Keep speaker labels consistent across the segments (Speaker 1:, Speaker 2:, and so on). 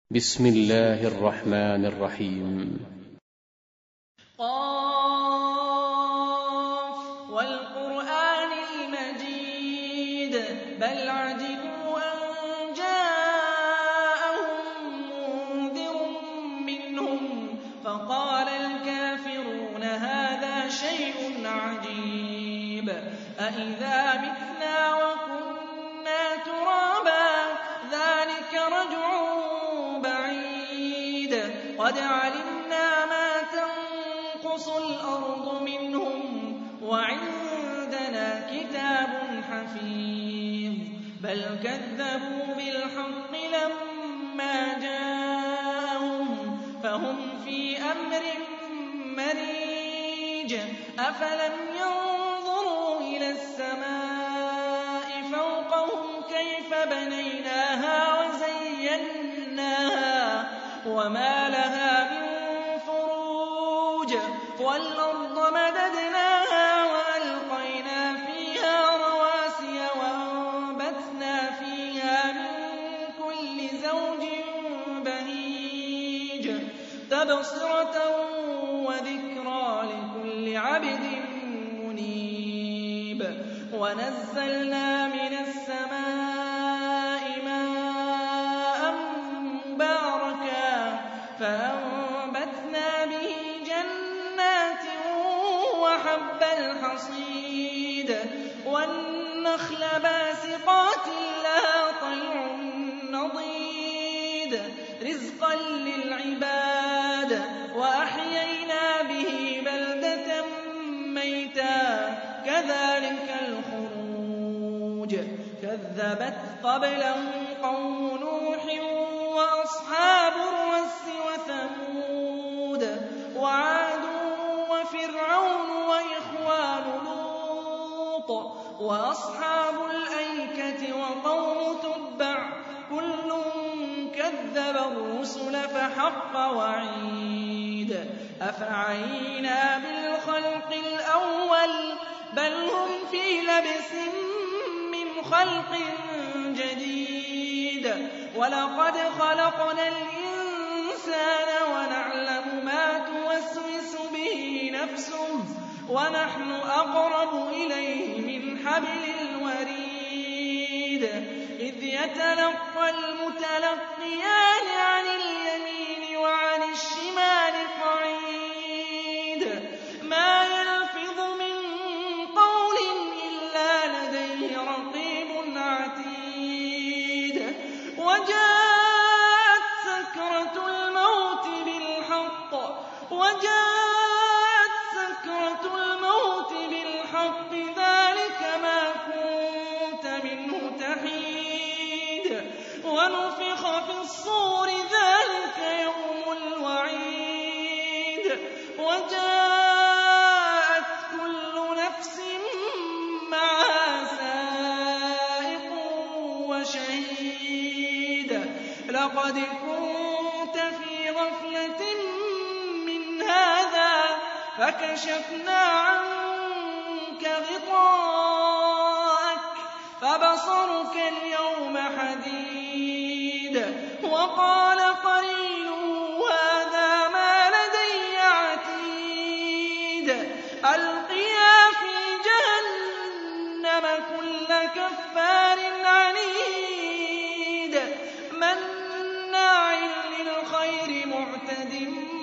Speaker 1: بسم الله الرحمن الرحيم.
Speaker 2: قاف والقرآن المجيد بل عجبوا أن جاءهم منذر منهم فقال الكافرون هذا شيء عجيب أإذا متنا وكنا ترابا ذلك رجع بعيد قد علمنا ما تنقص الأرض منهم وعندنا كتاب حفيظ بل كذبوا بالحق لما جاءهم فهم في أمر مريج أفلم ينظروا إلى السماء فوقهم كيف بنيناها وزيناها وما لها من فروج والأرض مددناها وألقينا فيها رواسي وأنبتنا فيها من كل زوج بهيج تبصرة وذكرى لكل عبد منيب ونزلنا من السماء ماء مباركا فأنبتنا به جنات وحب الحصيد والنخل باسقات لها طلع نضيد رزقا للعباد وأحيينا به بلدة ميتا كذلك الخروج كذبت قبلهم قوم نوح وأصحاب الرس وثمود وعاد وفرعون وإخوان لوط وأصحاب الأيكة وقوم تبع كل كذب الرسل فحق وعيد أفعينا بالخلق الأول بل هم في لبس من خلق جديد ولقد خلقنا الإنسان ونعلم ما توسوس به نفسه ونحن أقرب إليه من حبل الوريد إذ يتلقى المتلقيان عن اليمين وعن الشمال قعيد ما يلفظ من قول إلا لديه رقيب عتيد وجاءت سكرة الموت بالحق ذلك ما كنت منه تحيد ونفخ في الصور ذلك يوم الوعيد وجاءت كل نفس معها سائق وشهيد لقد كنت في غفلة من هذا فكشفنا عنك غطاءك فبصرك اليوم حديد وقال قرينه هذا ما لدي عتيد ألقيا في جهنم كل كفار عنيد مناع للخير معتد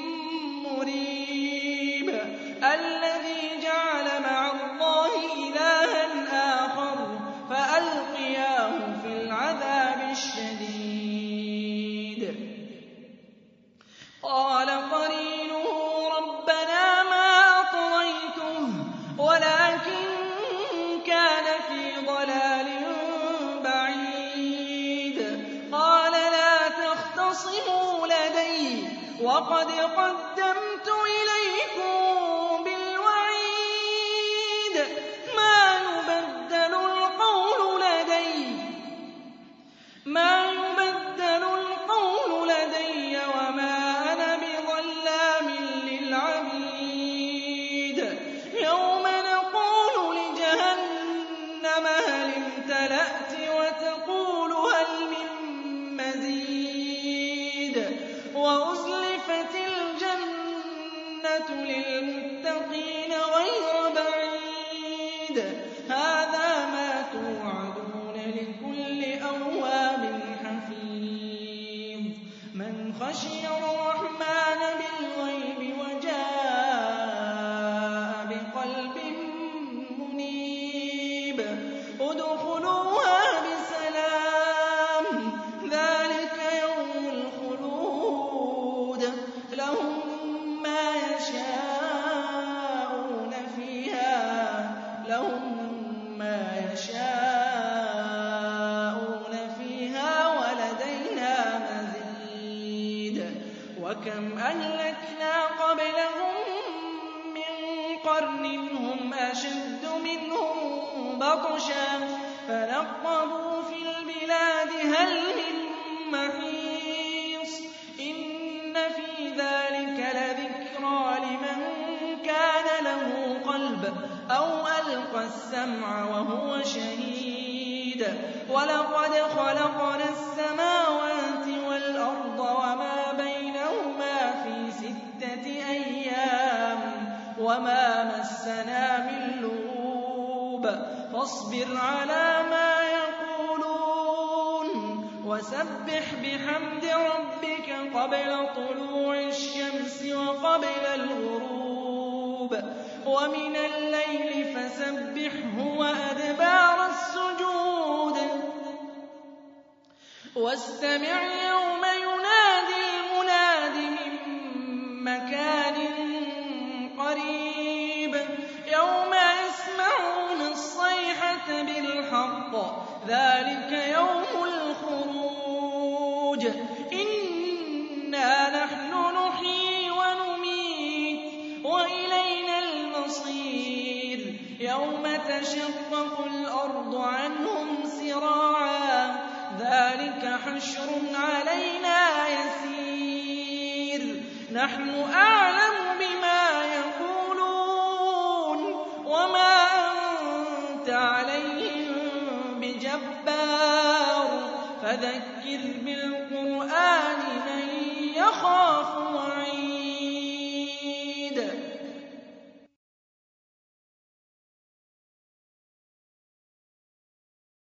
Speaker 2: مريب الذي جعل مع الله إلها آخر فألقياه في العذاب الشديد قال قرينه ربنا ما أطغيته ولكن كان في ضلال بعيد قال لا تختصموا لدي وقد قدمت إليكم بالوعيد ما يبدل القول لدي وما أنا بظلام للعبيد يوم نقول لجهنم هل امتلأت وتقول هل من مزيد وَأُزْلِفَتِ الْجَنَّةُ لِلْمُتَّقِينَ غَيْرَ بَعِيدٍ هَٰذَا مَا تُوعَدُونَ لِكُلِّ أَوَّابٍ حَفِيظٍ مَّنْ خَشِيَ الرَّحْمَٰنَ بِالْغَيْبِ وَجَاءَ بِقَلْبٍ مُّنِيبٍ ادْخُلُوهَا بِسَلَامٍ ذَٰلِكَ يَوْمُ الْخُلُودِ لَهُم مَّا يَشَاءُونَ فِيهَا وَلَدَيْنَا مَزِيدٌ وَكَمْ أَهْلَكْنَا قَبْلَهُم مِّن قَرْنٍ هُمْ أَشَدُّ مِنْهُم بَطْشًا فَنَقَّبُوا فِي الْبِلَادِ هَلْ مِن مَّحِيصٍ إِنَّ فِي ذَٰلِكَ لَذِكْرَىٰ لِمَن كَانَ لَهُ قَلْبٌ أَوْ أَلْقَى السَّمْعَ وَهُوَ شَهِيدٌ وَلَقَدْ خَلَقْنَا السَّمَاوَاتِ وَالْأَرْضَ وَمَا بَيْنَهُمَا فِي 6 أَيَّامٍ وَمَا مَسَّنَا مِن لُّغُوبٍ فَاصْبِرْ عَلَىٰ مَا يَقُولُونَ وَسَبِّحْ بِحَمْدِ رَبِّكَ قَبْلَ طُلُوعِ الشَّمْسِ وَقَبْلَ الْغُرُوبِ وَمِنَ اللَّيْلِ فَسَبِّحْهُ وَأَدْبَارَ السُّجُودِ وَاسْتَمِعْ يَوْمَ يُنَادِ الْمُنَادِ مِن مَّكَانٍ قَرِيبٍ يَوْمَ يَسْمَعُونَ الصَّيْحَةَ بِالْحَقِّ ذَٰلِكَ يَوْمُ الْخُرُوجِ إِنَّا نَحْنُ نُحْيِي وَنُمِيتُ وَإِلَيْنَا الْمَصِيرُ يَوْمَ تَشَقَّقُ الْأَرْضُ عَنْهُمْ سِرَاعًا ذَٰلِكَ حَشْرٌ عَلَيْنَا يَسِيرٌ نَّحْنُ أَعْلَمُ بِمَا يَقُولُونَ وَمَا أَنتَ عَلَيْهِم بِجَبَّارٍ فَذَكِّرْ بِالْقُرْآنِ مَن يَخَافُ